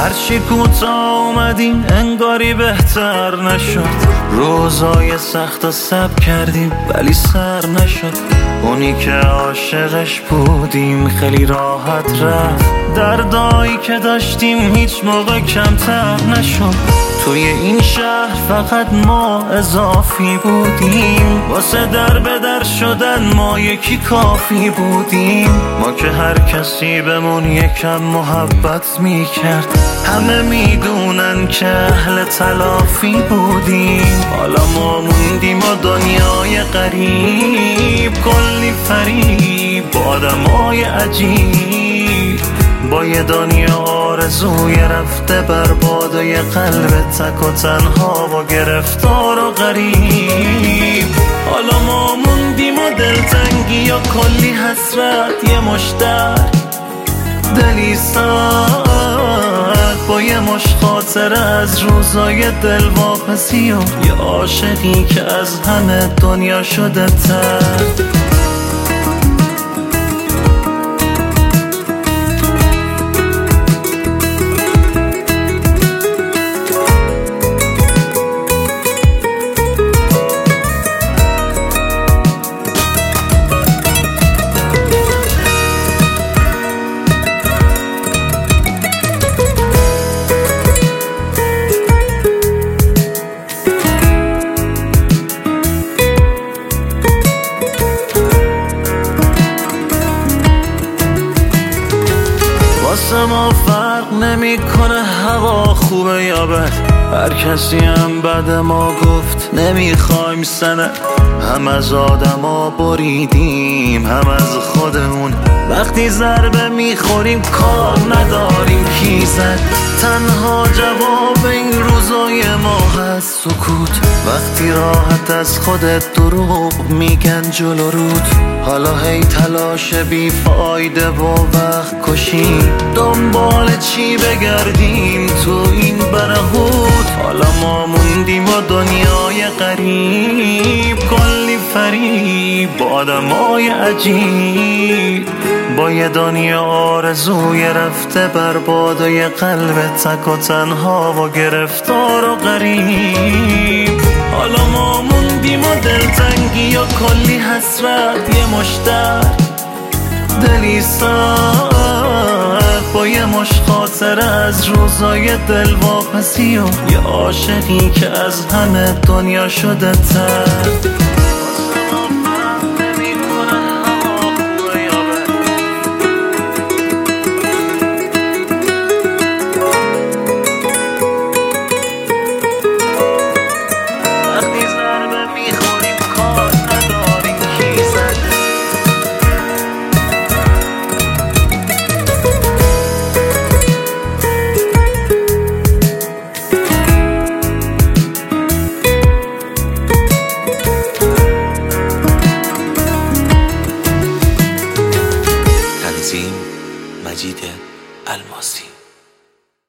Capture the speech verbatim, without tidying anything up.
هرچی کوتاه اومدیم انگاری بهتر نشد. روزای سخت و سب کردیم ولی سر نشد. اونی که عاشقش بودیم خیلی راحت رفت. دردایی که داشتیم هیچ موقع کمتر نشد. توی این شهر فقط ما اضافی بودیم. واسه در به در شدن ما یکی کافی بودیم. ما که هر کسی بهمون یکم محبت میکرد. همه میدونن که اهل تلافی بودیم. حالا ما موندیم و دنیای غریب، کلی فریب با آدمای عجیب، با یه دنیا آرزوی رفته برباد و یه قلب تک و تنها و گرفتار و غریب. حالا ما موندیم و دلتنگی و کلی حسرت، یه مشتر دلی سرد با یه مش خاطره از روزای دلواپسی و یه عاشقی که از همه دنیا شده تر. واسه ما فرق نمیکنه هوا خوبه یا بد. هر کسی هم بعد ما گفت نمیخوایم سند. هم از آدما بریدیم هم از خودمون. وقتی ضربه میخوریم کار نداریم کی زد. تنها جواب این روزای ما هست سکوت. وقتی راحت از خودت دروغ میگن جلو رود. حالا هی تلاش بی فایده و وقت کشی، دنبال چی بگردیم تو این برهوت. حالا ما موندیم و دنیای غریب، کلی فریب با آدمای عجیب، با یه دنیا آرزوی رفته برباد و یه قلب تک و تنها و گرفتار و غریب. حالا ما موندیم و دلتنگی و کلی حسرت، یه مشتر دلی سرد با یه مش خاطره از روزای دلواپسی و یه عاشقی که از همه دنیا شده تر.